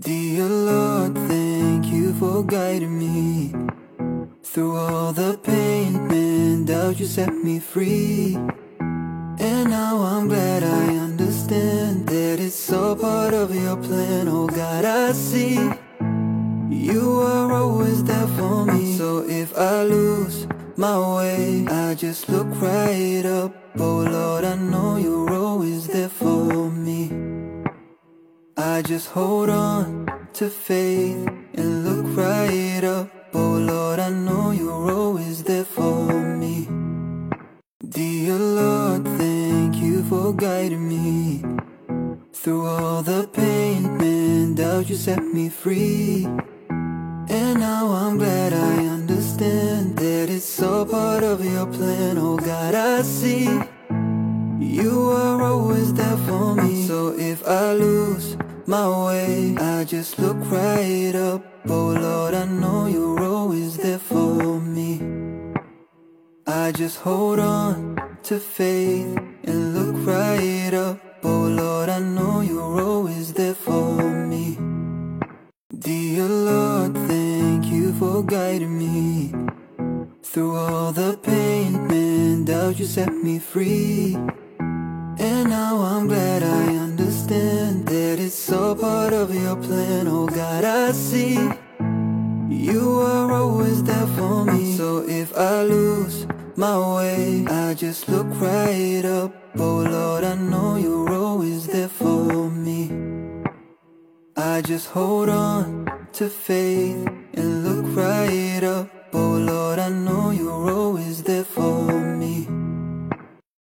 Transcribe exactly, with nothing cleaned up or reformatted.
Dear Lord, thank you for guiding me through all the pain and doubt. You set me free, and now I'm glad I understand that it's all part of your plan. Oh God, I see you are always there for me. So if I lose my way, I just look right up. Oh Lord, I know you're always there for me. I just hold on to faith and look right up. Oh Lord, I know you're always there for me. Dear Lord, thank you for guiding me through all the pain and doubt. You set me free, and now I'm glad I understand that it's all part of your plan. Oh God, I see you are always there for me. So if I lose my way, I just look right up. Oh Lord, I know you're always there for me. I just hold on to faith and look right up. Oh Lord, I know you're always there for me. Dear Lord, thank you for guiding me through all the pain and doubt. You set me free, and now I'm glad I understand that it's all part of your plan. Oh God, I see you are always there for me. So if I lose my way, I just look right up. Oh Lord, I know you're always there for me. I just hold on to faith and look right up. Oh Lord, I know you're always there for me.